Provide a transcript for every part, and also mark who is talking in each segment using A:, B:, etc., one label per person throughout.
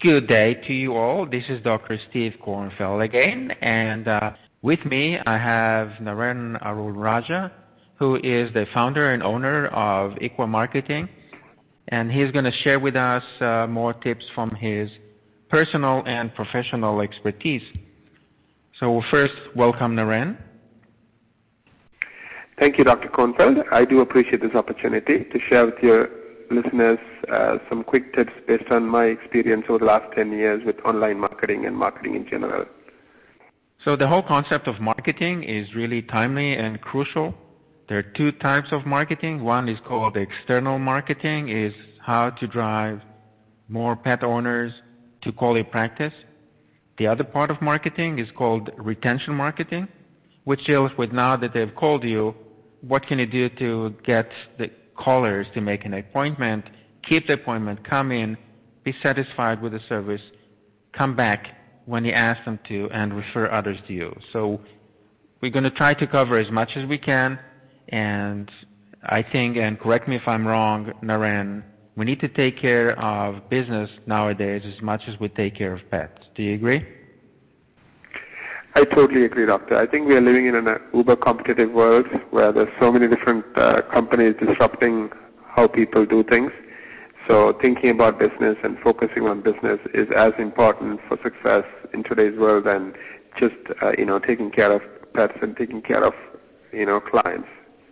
A: Good day to you all. This is Dr. Steve Kornfeld again, and with me I have Naren Arulraja, who is the founder and owner of Equa Marketing, and he's going to share with us more tips from his personal and professional expertise. So first, welcome Naren.
B: Thank you, Dr. Kornfeld. I do appreciate this opportunity to share with your listeners some quick tips based on my experience over the last 10 years with online marketing and marketing in general.
A: So the whole concept of marketing is really timely and crucial. There are two types of marketing. One is called external marketing, is how to drive more pet owners to call a practice. The other part of marketing is called retention marketing, which deals with now that they've called you, what can you do to get the callers to make an appointment, keep the appointment, come in, be satisfied with the service, come back when you ask them to, and refer others to you. So we're going to try to cover as much as we can, and I think, and correct me if I'm wrong, Naren, we need to take care of business nowadays as much as we take care of pets. Do you agree?
B: I totally agree, Doctor. I think we are living in an uber competitive world where there's so many different companies disrupting how people do things. So thinking about business and focusing on business is as important for success in today's world than just taking care of pets and taking care of clients.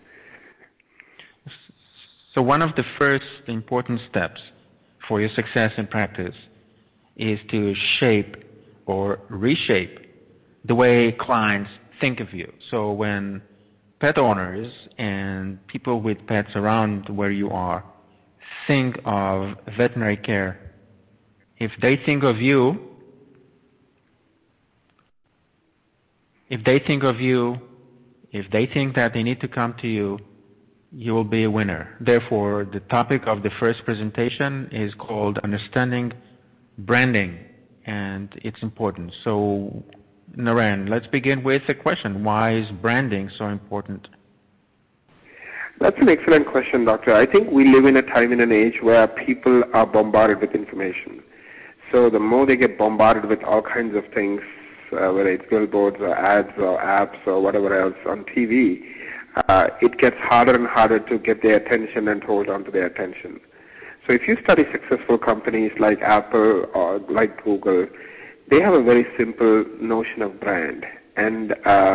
A: So one of the first important steps for your success in practice is to shape or reshape the way clients think of you. So when pet owners and people with pets around where you are think of veterinary care, if they think of you, if they think that they need to come to you, you will be a winner. Therefore, the topic of the first presentation is called Understanding Branding, and it's important. So Naren, let's begin with the question. Why is branding so important?
B: That's an excellent question, Doctor. I think we live in a time and an age where people are bombarded with information. So the more they get bombarded with all kinds of things, whether it's billboards or ads or apps or whatever else on TV, it gets harder and harder to get their attention and hold on to their attention. So if you study successful companies like Apple or like Google, they have a very simple notion of brand, and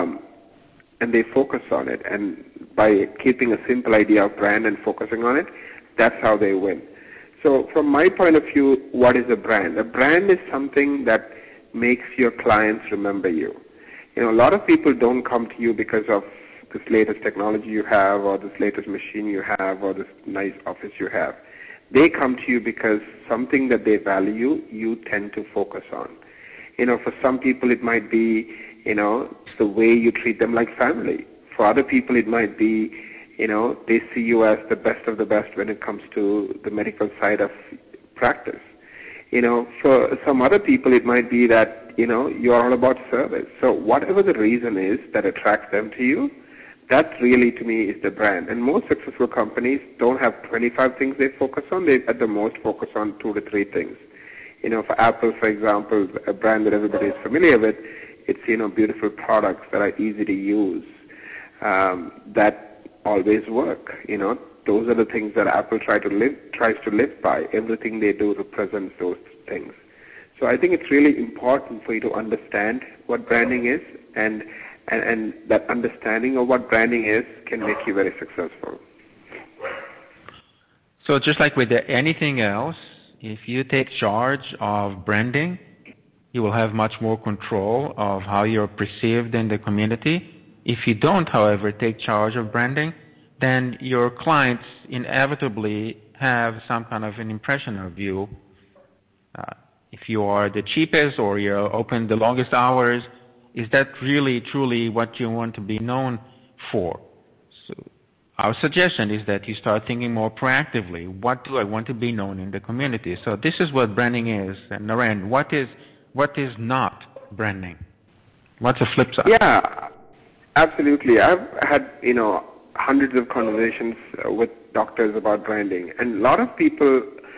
B: they focus on it. And by keeping a simple idea of brand and focusing on it, that's how they win. So from my point of view, what is a brand? A brand is something that makes your clients remember you. A lot of people don't come to you because of this latest technology you have or this latest machine you have or this nice office you have. They come to you because something that they value, you tend to focus on. For some people it might be, the way you treat them like family. For other people it might be, they see you as the best of the best when it comes to the medical side of practice. For some other people it might be that, you're all about service. So whatever the reason is that attracts them to you, that really to me is the brand. And most successful companies don't have 25 things they focus on. They at the most focus on 2 to 3 things. For Apple, for example, a brand that everybody is familiar with, it's, beautiful products that are easy to use, that always work. Those are the things that Apple tries to live by. Everything they do represents those things. So I think it's really important for you to understand what branding is, and that understanding of what branding is can make you very successful.
A: So just like with anything else, if you take charge of branding, you will have much more control of how you're perceived in the community. If you don't, however, take charge of branding, then your clients inevitably have some kind of an impression of you. If you are the cheapest or you're open the longest hours, is that really truly what you want to be known for? So our suggestion is that you start thinking more proactively. What do I want to be known in the community? So this is what branding is. And Naren, what is not branding? What's the flip side?
B: Yeah, absolutely. I've had, hundreds of conversations with doctors about branding. And a lot of people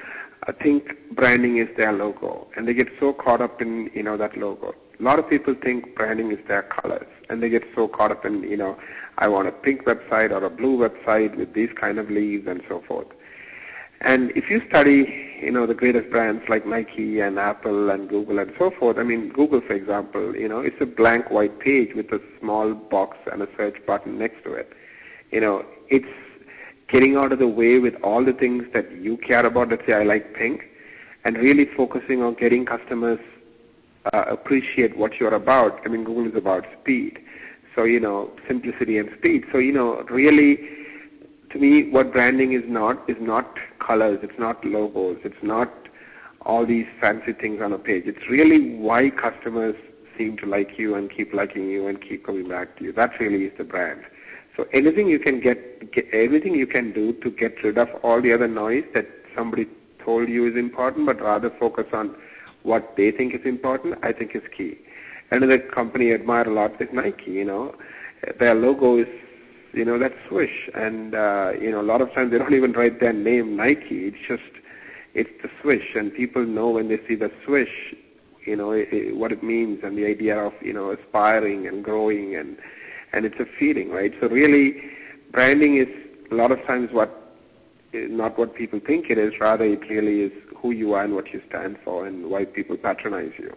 B: think branding is their logo, and they get so caught up in, that logo. A lot of people think branding is their colors, and they get so caught up in, I want a pink website or a blue website with these kind of leaves and so forth. And if you study, the greatest brands like Nike and Apple and Google and so forth, I mean, Google, for example, it's a blank white page with a small box and a search button next to it. It's getting out of the way with all the things that you care about. Let's say I like pink, and really focusing on getting customers appreciate what you're about. I mean, Google is about speed. So, simplicity and speed. So, really, to me, what branding is not colors, it's not logos, it's not all these fancy things on a page. It's really why customers seem to like you and keep liking you and keep coming back to you. That really is the brand. So anything you can everything you can do to get rid of all the other noise that somebody told you is important, but rather focus on what they think is important, I think is key. Another company I admire a lot is Nike. Their logo is, that swoosh, and a lot of times they don't even write their name Nike. It's the swoosh, and people know when they see the swoosh, what it means, and the idea of aspiring and growing, and it's a feeling, right? So really, branding is a lot of times not what people think it is. Rather, it really is who you are and what you stand for, and why people patronize you.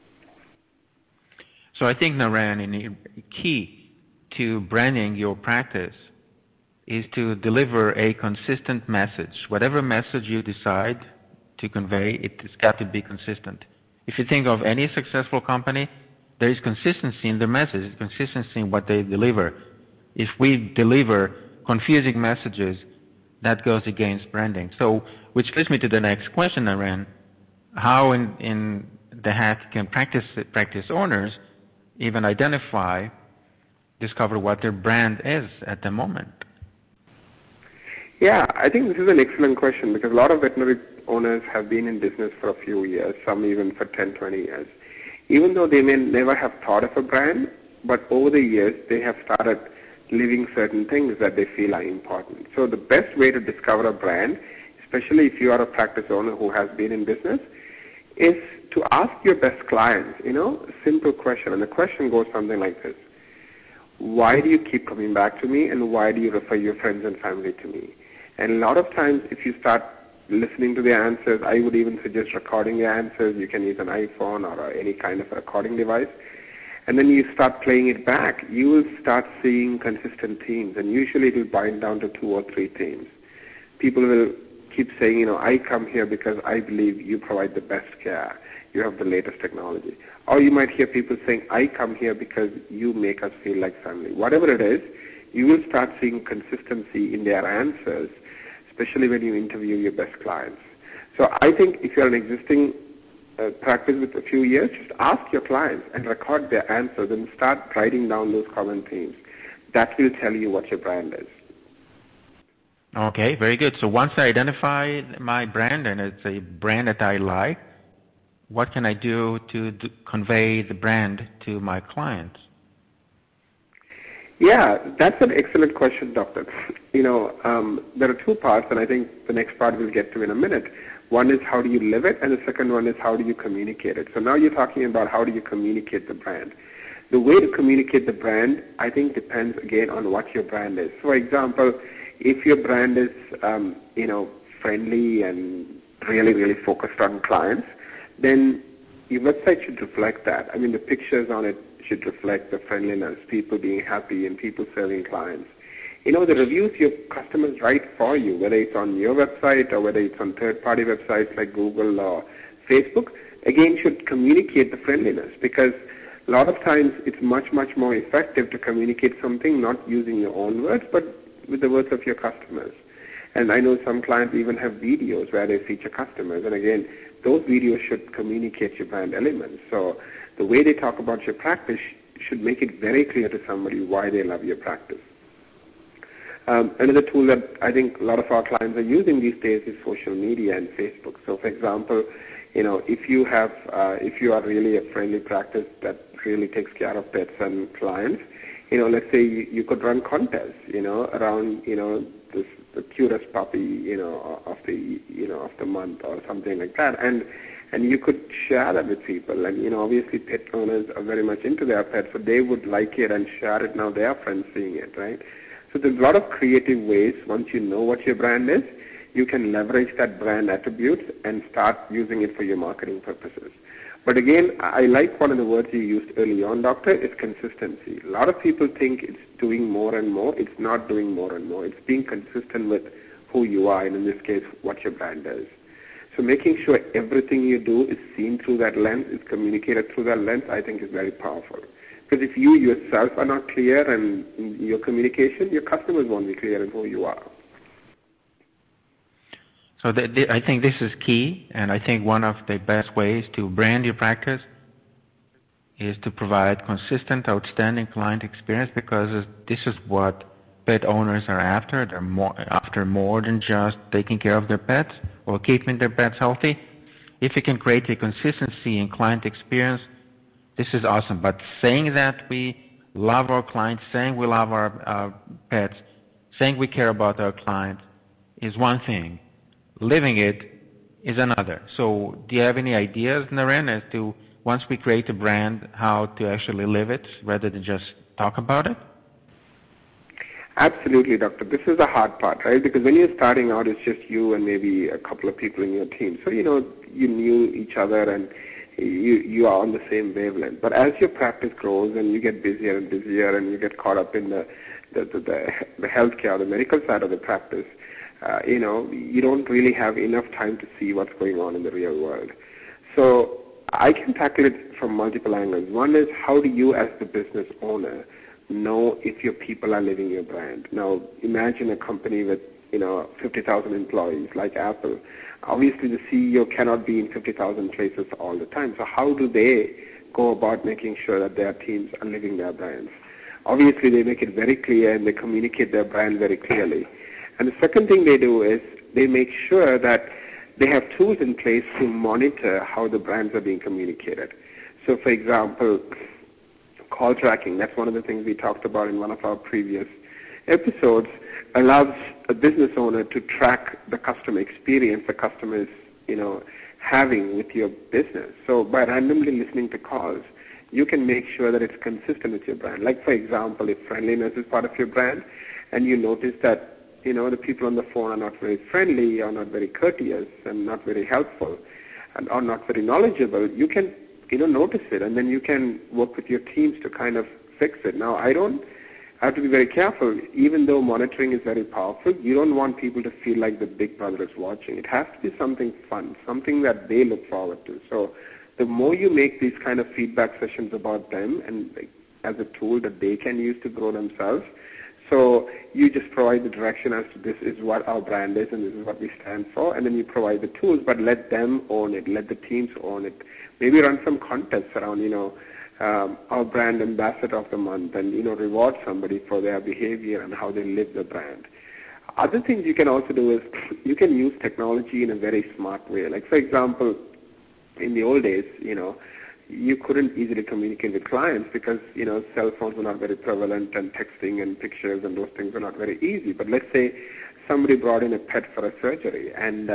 A: So I think, Narayan, key to branding your practice is to deliver a consistent message. Whatever message you decide to convey, it's got to be consistent. If you think of any successful company, there is consistency in their message, consistency in what they deliver. If we deliver confusing messages, that goes against branding. So, which leads me to the next question, Narayan. How in the hack can practice owners even discover what their brand is at the moment?
B: Yeah, I think this is an excellent question, because a lot of veterinary owners have been in business for a few years, some even for 10, 20 years. Even though they may never have thought of a brand, but over the years they have started living certain things that they feel are important. So the best way to discover a brand, especially if you are a practice owner who has been in business, is to ask your best clients, a simple question. And the question goes something like this: why do you keep coming back to me, and why do you refer your friends and family to me? And a lot of times, if you start listening to their answers, I would even suggest recording their answers. You can use an iPhone or any kind of a recording device. And then you start playing it back. You will start seeing consistent themes, and usually it will bind down to 2 or 3 themes. People will keep saying, I come here because I believe you provide the best care. You have the latest technology. Or you might hear people saying, I come here because you make us feel like family. Whatever it is, you will start seeing consistency in their answers, especially when you interview your best clients. So I think if you're an existing practice with a few years, just ask your clients and record their answers and start writing down those common themes. That will tell you what your brand is.
A: Okay, very good. So once I identify my brand and it's a brand that I like, what can I do to convey the brand to my clients?
B: Yeah, that's an excellent question, Doctor. There are 2 parts, and I think the next part we'll get to in a minute. One is how do you live it, and the second one is how do you communicate it. So now you're talking about how do you communicate the brand. The way to communicate the brand, I think, depends, again, on what your brand is. For example, if your brand is, friendly and really, really focused on clients, then your website should reflect that. I mean, the pictures on it should reflect the friendliness, people being happy and people serving clients. The reviews your customers write for you, whether it's on your website or whether it's on third-party websites like Google or Facebook, again, should communicate the friendliness, because a lot of times it's much, much more effective to communicate something not using your own words, but with the words of your customers. And I know some clients even have videos where they feature customers, and again, those videos should communicate your brand elements. So the way they talk about your practice should make it very clear to somebody why they love your practice. Another tool that I think a lot of our clients are using these days is social media and Facebook. So, for example, if you are really a friendly practice that really takes care of pets and clients, let's say you could run contests, around, this the cutest puppy, of the month or something like that. And you could share that with people. And, obviously pet owners are very much into their pets, so they would like it and share it. Now their friends seeing it, right? So there's a lot of creative ways. Once you know what your brand is, you can leverage that brand attributes and start using it for your marketing purposes. But again, I like one of the words you used early on, Doctor, is consistency. A lot of people think it's doing more and more. It's not doing more and more. It's being consistent with who you are, and in this case, what your brand is. So making sure everything you do is seen through that lens, is communicated through that lens, I think is very powerful. Because if you yourself are not clear in your communication, your customers won't be clear in who you are.
A: So I think this is key, and I think one of the best ways to brand your practice is to provide consistent, outstanding client experience, because this is what pet owners are after. They're after more than just taking care of their pets or keeping their pets healthy. If you can create a consistency in client experience, this is awesome. But saying that we love our clients, saying we love our pets, saying we care about our clients is one thing. Living it is another. So do you have any ideas, Naren, as to, once we create a brand, how to actually live it rather than just talk about it?
B: Absolutely, Doctor. This is the hard part, right? Because when you're starting out, it's just you and maybe a couple of people in your team. So, you knew each other and you are on the same wavelength. But as your practice grows and you get busier and busier and you get caught up in the healthcare, the medical side of the practice, you don't really have enough time to see what's going on in the real world. So I can tackle it from multiple angles. One is, how do you as the business owner know if your people are living your brand? Now, imagine a company with, 50,000 employees like Apple. Obviously, the CEO cannot be in 50,000 places all the time. So how do they go about making sure that their teams are living their brands? Obviously, they make it very clear and they communicate their brand very clearly. And the second thing they do is they make sure that they have tools in place to monitor how the brands are being communicated. So, for example, call tracking, that's one of the things we talked about in one of our previous episodes, allows a business owner to track the customer experience the customer is, having with your business. So by randomly listening to calls, you can make sure that it's consistent with your brand. Like, for example, if friendliness is part of your brand and you notice that the people on the phone are not very friendly, or not very courteous, and not very helpful, and are not very knowledgeable, you can, notice it, and then you can work with your teams to kind of fix it. Now, I have to be very careful. Even though monitoring is very powerful, you don't want people to feel like the big brother is watching. It has to be something fun, something that they look forward to. So the more you make these kind of feedback sessions about them and as a tool that they can use to grow themselves, so you just provide the direction as to this is what our brand is and this is what we stand for, and then you provide the tools, but let them own it, let the teams own it. Maybe run some contests around, our brand ambassador of the month, and, reward somebody for their behavior and how they live the brand. Other things you can also do is you can use technology in a very smart way. Like, for example, in the old days, you couldn't easily communicate with clients because, cell phones were not very prevalent, and texting and pictures and those things were not very easy. But let's say somebody brought in a pet for a surgery, and,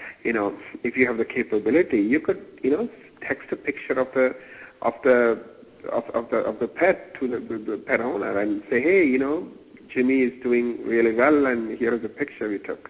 B: if you have the capability, you could, text a picture of the pet to the pet owner and say, hey, Jimmy is doing really well, and here is a picture we took,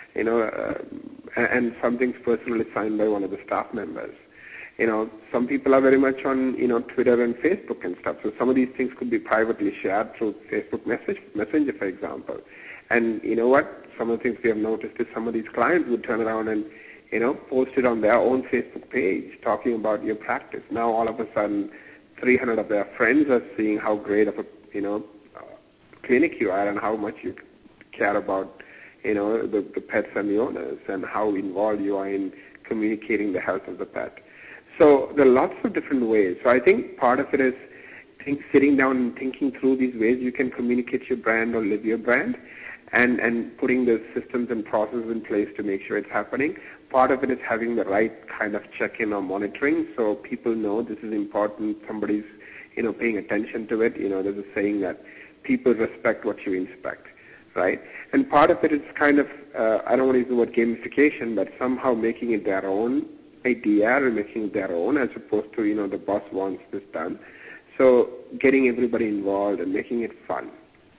B: and something's personally signed by one of the staff members. Some people are very much on, Twitter and Facebook and stuff. So some of these things could be privately shared through Facebook Messenger, for example. And you know what? Some of the things we have noticed is some of these clients would turn around and, post it on their own Facebook page talking about your practice. Now all of a sudden, 300 of their friends are seeing how great of a, clinic you are and how much you care about, the pets and the owners, and how involved you are in communicating the health of the pet. So there are lots of different ways. So I think part of it is sitting down and thinking through these ways you can communicate your brand or live your brand, and putting the systems and processes in place to make sure it's happening. Part of it is having the right kind of check-in or monitoring so people know this is important, somebody's, paying attention to it. There's a saying that people respect what you inspect. right? And part of it is kind of, I don't want to use the word gamification, but somehow making it their own idea or making it their own as opposed to, the boss wants this done. So getting everybody involved and making it fun.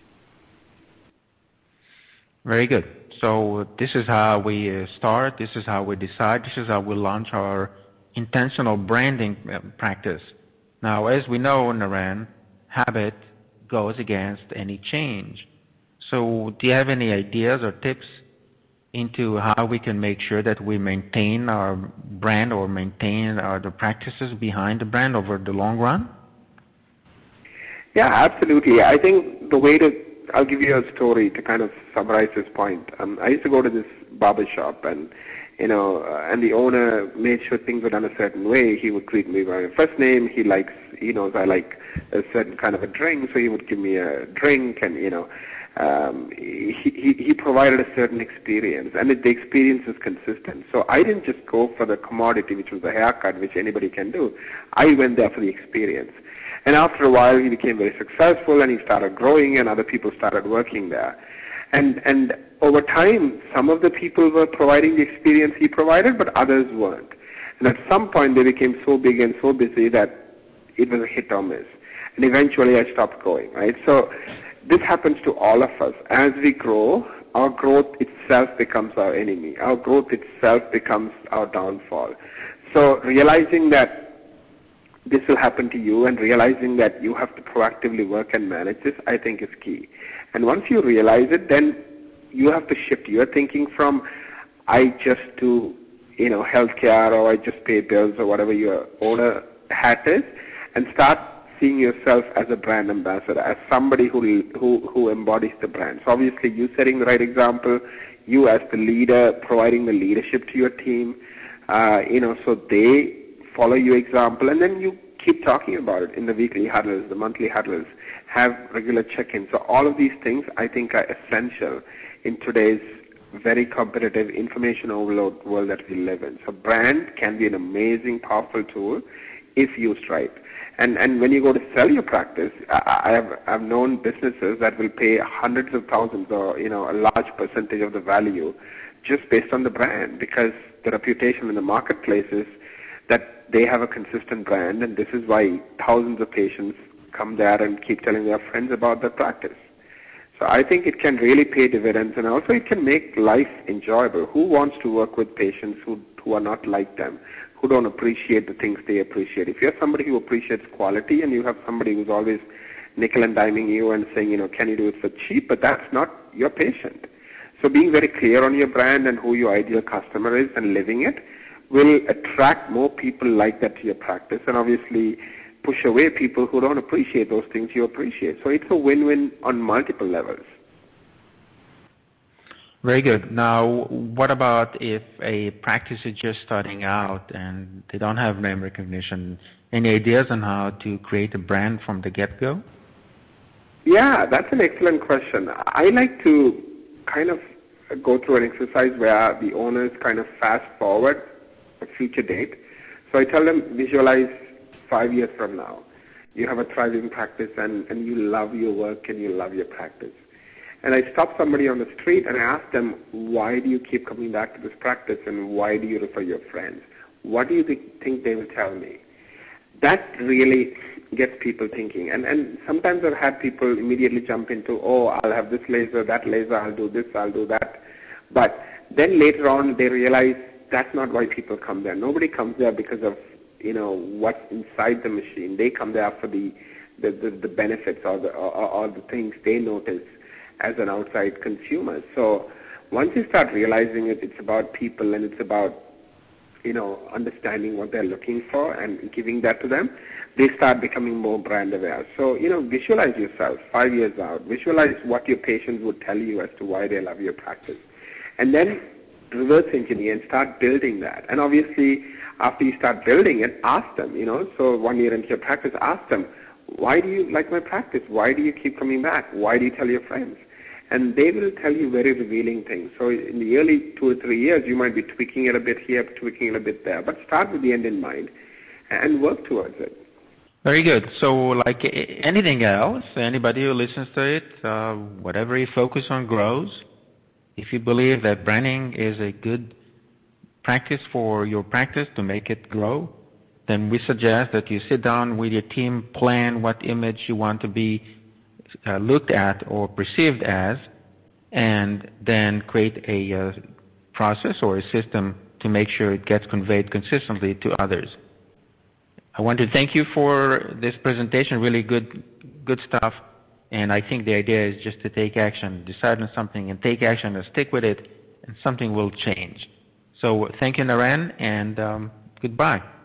A: Very good. So this is how we start. This is how we decide. This is how we launch our intentional branding practice. Now, as we know, Naren, habit goes against any change. So do you have any ideas or tips into how we can make sure that we maintain our brand or maintain the practices behind the brand over the long run?
B: Yeah, absolutely. I think I'll give you a story to kind of summarize this point. I used to go to this barber shop and the owner made sure things were done a certain way. He would greet me by my first name. He knows I like a certain kind of a drink, so he would give me a drink and, he provided a certain experience, and the experience is consistent. So I didn't just go for the commodity, which was the haircut, which anybody can do. I went there for the experience. And after a while, he became very successful, and he started growing, and other people started working there. And over time, some of the people were providing the experience he provided, but others weren't. And at some point, they became so big and so busy that it was a hit or miss. And eventually, I stopped going, right? So this happens to all of us. As we grow, our growth itself becomes our enemy. Our growth itself becomes our downfall. So realizing that this will happen to you and realizing that you have to proactively work and manage this, I think is key. And once you realize it, then you have to shift your thinking from I just do, healthcare, or I just pay bills, or whatever your owner hat is, and start seeing yourself as a brand ambassador, as somebody who embodies the brand. So obviously you setting the right example, you as the leader providing the leadership to your team, so they follow your example, and then you keep talking about it in the weekly huddles, the monthly huddles, have regular check-ins. So all of these things I think are essential in today's very competitive information overload world that we live in. So brand can be an amazing, powerful tool if used right. And when you go to sell your practice, I've known businesses that will pay hundreds of thousands or, a large percentage of the value just based on the brand, because the reputation in the marketplace is that they have a consistent brand, and this is why thousands of patients come there and keep telling their friends about their practice. So I think it can really pay dividends, and also it can make life enjoyable. Who wants to work with patients who are not like them, who don't appreciate the things they appreciate? If you're somebody who appreciates quality and you have somebody who's always nickel and diming you and saying, can you do it for cheap, but that's not your patient. So being very clear on your brand and who your ideal customer is and living it will attract more people like that to your practice, and obviously push away people who don't appreciate those things you appreciate. So it's a win-win on multiple levels.
A: Very good. Now, what about if a practice is just starting out and they don't have name recognition? Any ideas on how to create a brand from the get-go?
B: Yeah, that's an excellent question. I like to kind of go through an exercise where the owners kind of fast forward a future date. So I tell them, visualize 5 years from now. You have a thriving practice and you love your work and you love your practice. And I stop somebody on the street and I ask them, why do you keep coming back to this practice and why do you refer your friends? What do you think they will tell me? That really gets people thinking. And sometimes I've had people immediately jump into, I'll have this laser, that laser, I'll do this, I'll do that. But then later on they realize that's not why people come there. Nobody comes there because of, what's inside the machine. They come there for the benefits or the things they notice as an outside consumer. So once you start realizing it's about people and it's about, understanding what they're looking for and giving that to them, they start becoming more brand aware. So, visualize yourself 5 years out. Visualize what your patients would tell you as to why they love your practice. And then reverse engineer and start building that. And obviously, after you start building it, ask them, so 1 year into your practice, ask them, why do you like my practice? Why do you keep coming back? Why do you tell your friends? And they will tell you very revealing things. So in the early 2 or 3 years, you might be tweaking it a bit here, tweaking it a bit there, but start with the end in mind and work towards it.
A: Very good. So, like anything else, anybody who listens to it, whatever you focus on grows. If you believe that branding is a good practice for your practice to make it grow, then we suggest that you sit down with your team, plan what image you want to be looked at or perceived as, and then create a process or a system to make sure it gets conveyed consistently to others. I want to thank you for this presentation. Really good stuff. And I think the idea is just to take action, decide on something and take action and stick with it, and something will change. So thank you, Naren, and goodbye.